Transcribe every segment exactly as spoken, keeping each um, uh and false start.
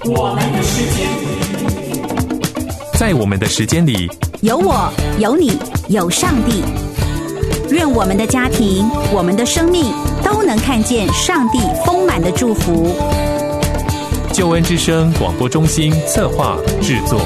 我们的时间， 在我们的时间里， 有我，有你，有上帝。愿我们的家庭，我们的生命都能看见上帝丰满的祝福。 救恩之声广播中心策划制作。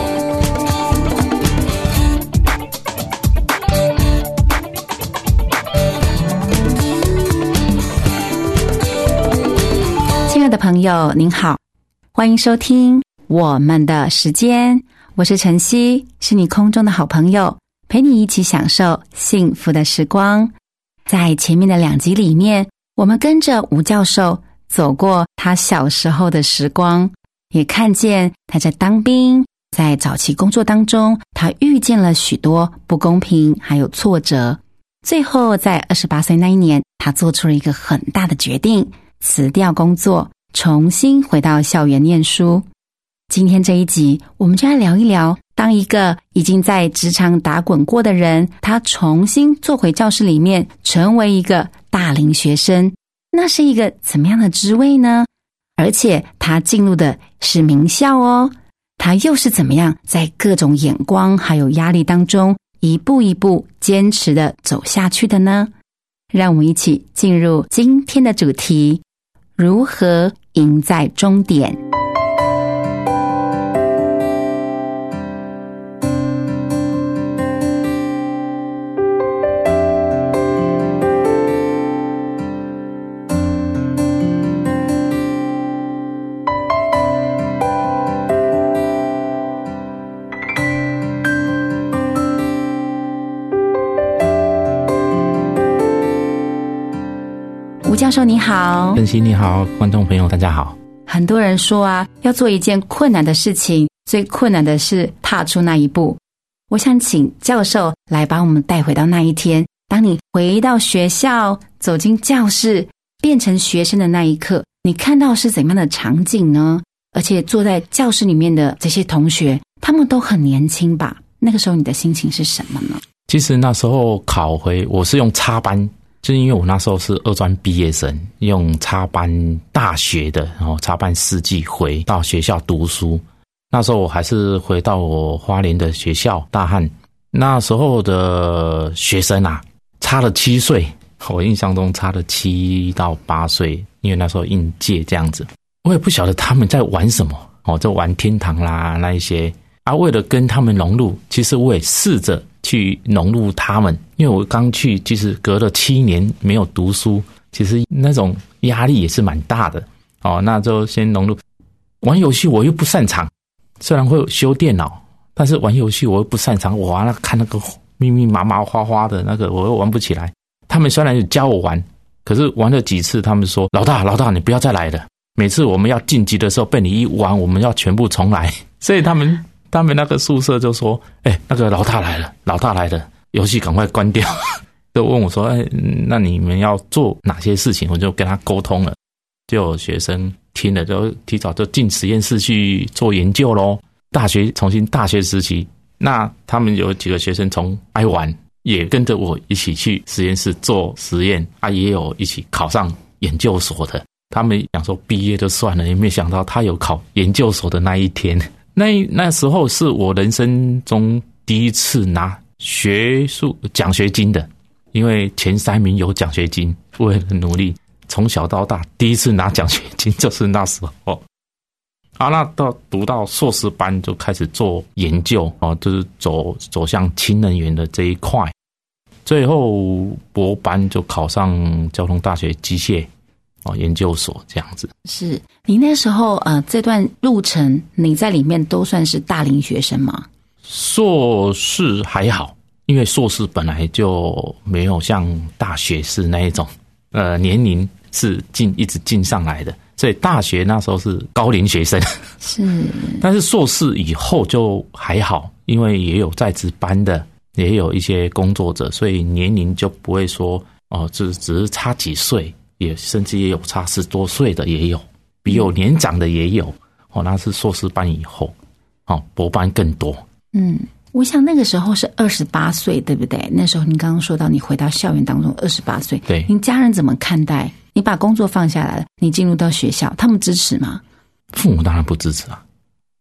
亲爱的朋友您好，欢迎收听我们的时间，我是晨曦，是你空中的好朋友，陪你一起享受幸福的时光。在前面的两集里面，我们跟着吴教授走过他小时候的时光，也看见他在当兵，在早期工作当中，他遇见了许多不公平还有挫折。最后在二十八岁那一年，他做出了一个很大的决定，辞掉工作，重新回到校园念书。今天这一集，我们就来聊一聊，当一个已经在职场打滚过的人，他重新坐回教室里面，成为一个大龄学生，那是一个怎么样的滋味呢？而且他进入的是名校哦，他又是怎么样在各种眼光还有压力当中，一步一步坚持的走下去的呢？让我们一起进入今天的主题，如何赢在终点。吴教授你好。 晨曦你好，观众朋友大家好。 很多人说啊，要做一件困难的事情，最困难的是踏出那一步。我想请教授来把我们带回到那一天，当你回到学校，走进教室，变成学生的那一刻，你看到是怎样的场景呢？而且坐在教室里面的这些同学，他们都很年轻吧？那个时候你的心情是什么呢？ 其实那时候考回，我是用插班，就是因为我那时候是二专毕业生，用插班大学的，然后插班四季回到学校读书。那时候我还是回到我花莲的学校大汉，那时候的学生啊，差了七岁，我印象中差了七到八岁，因为那时候应届这样子。我也不晓得他们在玩什么，哦，在玩天堂啦那一些啊。为了跟他们融入，其实我也试着去融入他们，因为我刚去，其实隔了七年没有读书，其实那种压力也是蛮大的。哦，那就先融入。玩游戏我又不擅长，虽然会修电脑，但是玩游戏我又不擅长。我玩那看那个密密麻麻花花的那个，我又玩不起来。他们虽然有教我玩，可是玩了几次，他们说老大老大，你不要再来了。每次我们要晋级的时候，被你一玩，我们要全部重来。所以他们。他们那个宿舍就说：“哎、欸，那个老大来了，老大来了，游戏赶快关掉。”就问我说：“哎、欸，那你们要做哪些事情？”我就跟他沟通了，就有学生听了，就提早就进实验室去做研究咯。大学重新大学时期，那他们有几个学生从爱玩，也跟着我一起去实验室做实验啊，也有一起考上研究所的。他们想说毕业就算了，也没想到他有考研究所的那一天。那那时候是我人生中第一次拿学术奖学金的，因为前三名有奖学金，为了努力，从小到大第一次拿奖学金就是那时候。好，那到读到硕士班就开始做研究哦，就是走走向氢能源的这一块。最后博班就考上交通大学机械。哦，研究所这样子。 是你那时候呃，这段路程你在里面都算是大龄学生吗？ 硕士还好，因为硕士本来就没有像大学士那一种，呃，年龄是进一直进上来的，所以大学那时候是高龄学生。 是， 但是硕士以后就还好，因为也有在职班的，也有一些工作者，所以年龄就不会说哦，只只是差几岁。也甚至也有差十多岁的也有，比我年长的也有，哦，那是硕士班以后，哦，博班更多。 嗯，我想那个时候是二十八岁，对不对？那时候您刚刚说到你回到校园当中二十八岁， 对， 您家人怎么看待？你把工作放下来了，你进入到学校，他们支持吗？ 父母当然不支持啊，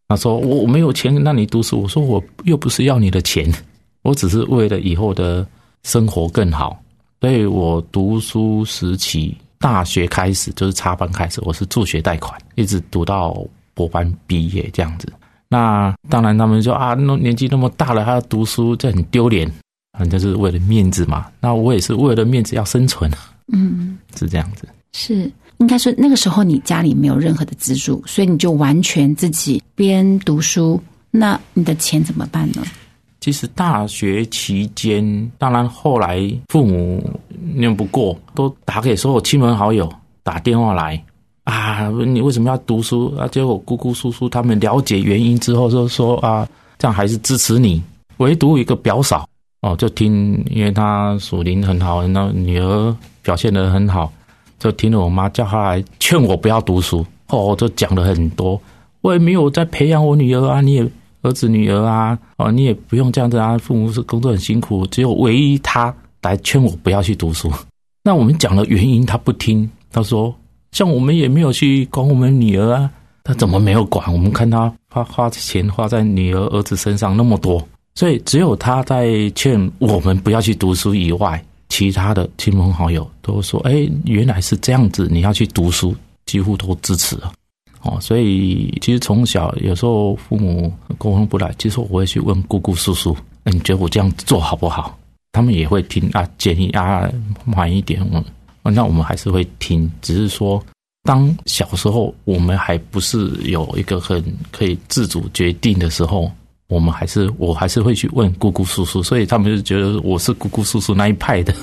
他说我我没有钱让你读书，我说我又不是要你的钱，我只是为了以后的生活更好。所以我读书时期，大学开始就是插班开始，我是助学贷款，一直读到博班毕业这样子。那当然他们说啊，那年纪那么大了还要读书，这很丢脸，反正就是为了面子嘛。那我也是为了面子要生存，嗯，是这样子。 是，应该说那个时候你家里没有任何的资助，所以你就完全自己边读书，那你的钱怎么办呢？ 其实大学期间，当然后来父母念不过，都打给所有亲朋好友打电话来啊，你为什么要读书啊？结果姑姑叔叔他们了解原因之后就说啊，这样还是支持你。唯独一个表嫂哦，就听，因为她属灵很好，那女儿表现得很好，就听了我妈叫她来劝我不要读书。哦，就讲了很多，我也没有在培养我女儿啊，你也儿子女儿啊，哦，你也不用这样子啊，父母是工作很辛苦，只有唯一他来劝我不要去读书。那我们讲了原因，他不听，他说像我们也没有去管我们女儿啊，他怎么没有管？我们看他花花钱花在女儿儿子身上那么多，所以只有他在劝我们不要去读书以外，其他的亲朋好友都说，哎，原来是这样子，你要去读书，几乎都支持了。哦，所以其实从小有时候父母沟通不来，其实我会去问姑姑叔叔，你觉得我这样做好不好？他们也会听啊，建议啊，慢一点，我那我们还是会听，只是说当小时候我们还不是有一个很可以自主决定的时候，我们还是我还是会去问姑姑叔叔，所以他们就觉得我是姑姑叔叔那一派的。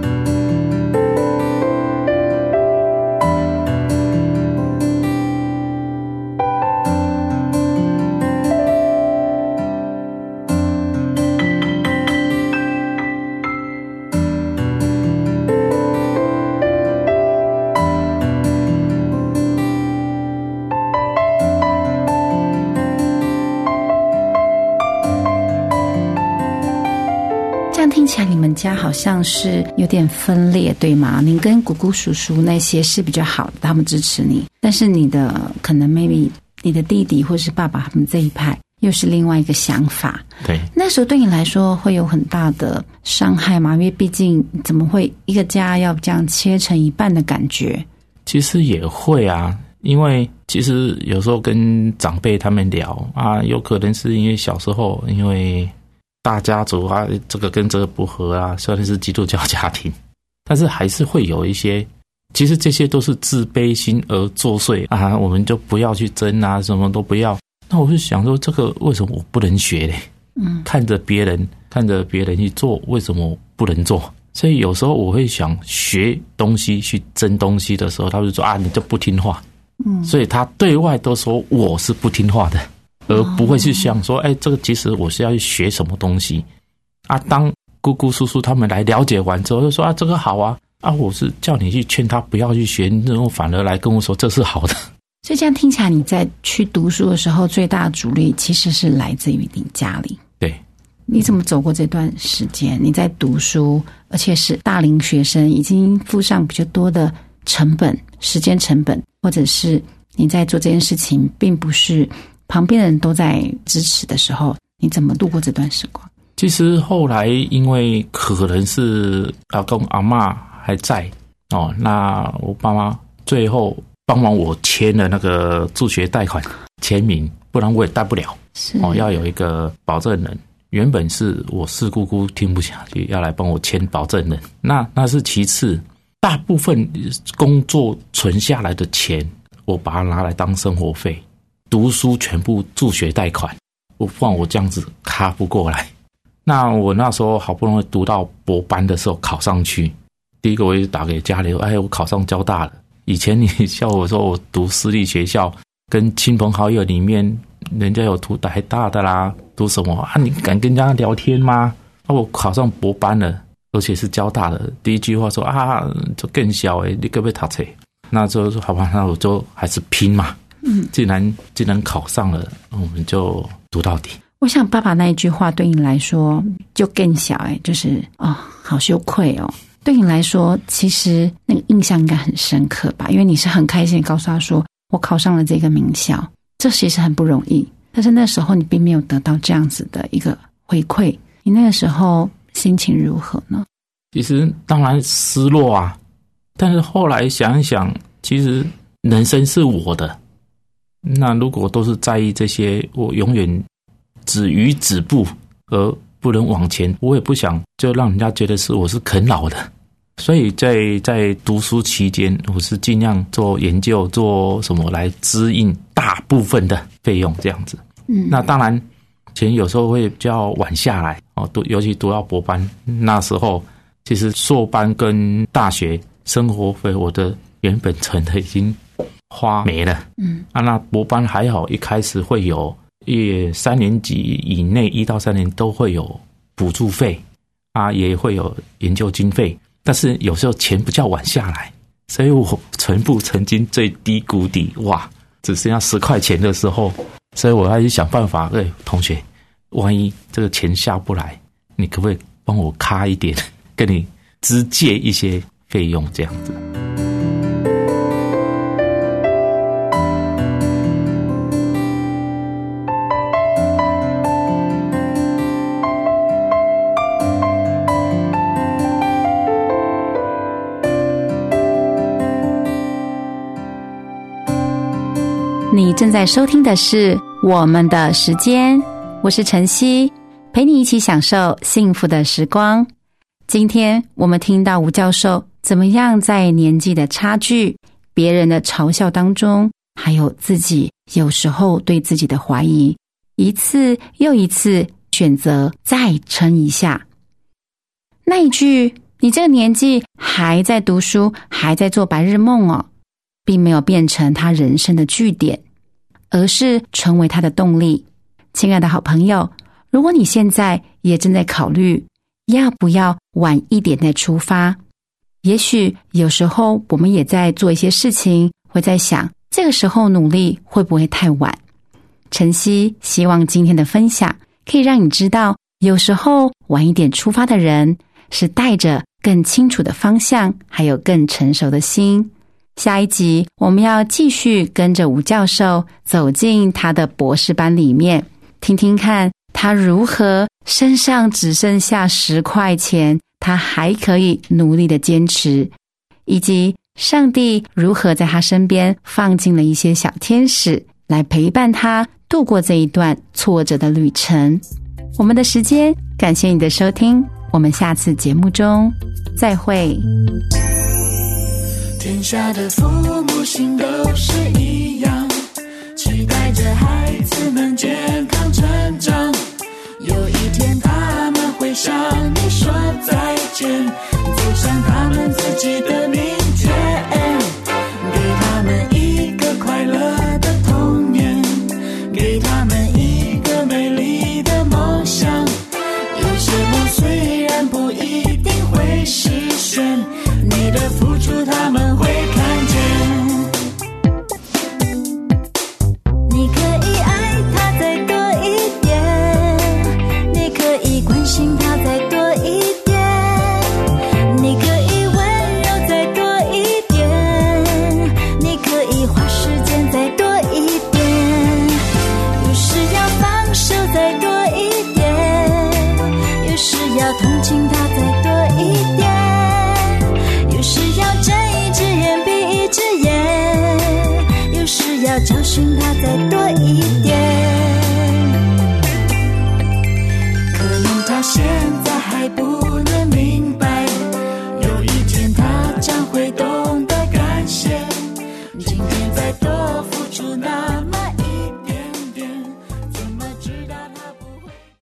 听起来你们家好像是有点分裂，对吗？你跟姑姑叔叔那些是比较好的，他们支持你，但是你的可能 maybe 你的弟弟或是爸爸他们这一派又是另外一个想法。 对， 那时候对你来说会有很大的伤害吗？因为毕竟怎么会一个家要这样切成一半的感觉？ 其实也会啊，因为其实有时候跟长辈他们聊啊，有可能是因为小时候因为大家族啊，这个跟这个不合啊，虽然是基督教家庭，但是还是会有一些，其实这些都是自卑心而作祟啊，我们就不要去争啊，什么都不要。那我就想说，这个为什么我不能学嘞？嗯，看着别人，看着别人去做，为什么我不能做？所以有时候我会想学东西去争东西的时候，他就说啊，你就不听话。嗯，所以他对外都说我是不听话的。而不会去想说，哎，这个其实我是要去学什么东西啊？当姑姑叔叔他们来了解完之后，就说啊，这个好啊，啊，我是叫你去劝他不要去学，然后反而来跟我说这是好的。 所以这样听起来，你在去读书的时候，最大的阻力其实是来自于你家里。 对， 你怎么走过这段时间？你在读书，而且是大龄学生，已经付上比较多的成本、时间成本，或者是你在做这件事情，并不是旁边的人都在支持的时候，你怎么度过这段时光？ 其实后来因为可能是阿公阿嬷还在哦，那我爸妈最后帮忙我签了那个助学贷款签名，不然我也贷不了哦，要有一个保证人。原本是我四姑姑听不下去，要来帮我签保证人，那那是其次，大部分工作存下来的钱，我把它拿来当生活费。读书全部助学贷款，我不然我这样子卡不过来。那我那时候好不容易读到博班的时候考上去，第一个我就打给家里，哎，我考上交大了。以前你笑我说我读私立学校，跟亲朋好友里面人家有读台大的啦，读什么啊？你敢跟人家聊天吗？啊，我考上博班了，而且是交大的。第一句话说啊，就更小诶，你可不可以读册？那就说好吧，那我就还是拼嘛。嗯，既然既然考上了，我们就读到底。 我想爸爸那一句话对你来说就更小哎，就是哦，好羞愧哦。对你来说，其实那个印象应该很深刻吧？因为你是很开心地告诉他说，我考上了这个名校，这其实很不容易。 但是那时候你并没有得到这样子的一个回馈，你那个时候心情如何呢？ 其实当然失落啊，但是后来想一想，其实人生是我的，那如果都是在意这些，我永远止于止步而不能往前，我也不想就让人家觉得是我是啃老的。所以在在读书期间，我是尽量做研究，做什么来支应大部分的费用这样子。嗯，那当然钱有时候会比较晚下来哦，读尤其读到博班那时候，其实硕班跟大学生活费我的原本存的已经花没了。嗯，啊，那博班还好，一开始会有也三年级以内一到三年都会有补助费啊，也会有研究经费。但是有时候钱比较晚下来，所以我全部曾经最低谷底，哇，只剩下十块钱的时候，所以我要去想办法。对，同学，万一这个钱下不来，你可不可以帮我卡一点，跟你支借一些费用这样子？ 你正在收听的是我们的时间，我是晨曦，陪你一起享受幸福的时光。今天我们听到吴教授怎么样在年纪的差距、别人的嘲笑当中，还有自己有时候对自己的怀疑，一次又一次选择再撑一下。那一句你这个年纪还在读书，还在做白日梦哦，并没有变成他人生的句点，而是成为他的动力。亲爱的好朋友，如果你现在也正在考虑要不要晚一点再出发，也许有时候我们也在做一些事情，会在想这个时候努力会不会太晚。晨曦希望今天的分享可以让你知道，有时候晚一点出发的人是带着更清楚的方向，还有更成熟的心。下一集我们要继续跟着吴教授走进他的博士班里面，听听看他如何身上只剩下十块钱，他还可以努力的坚持，以及上帝如何在他身边放进了一些小天使来陪伴他度过这一段挫折的旅程。我们的时间，感谢你的收听，我们下次节目中再会。 天下的父母心都是一样，期待着孩子们健康成长。有一天他们会向你说再见，走向他们自己的明天，给他们一个快乐的童年，给他们一个美丽的梦想。有些梦虽然不一定会实现，你的付出他们会看见。你可以爱他再多一点，你可以关心他再多一点，你可以温柔再多一点，你可以花时间再多一点，有时要放手再多一点，有时要同情他再多一点，要教训他再多一点，可能他现在还不能明白，有一天他将会懂得感谢，今天再多付出那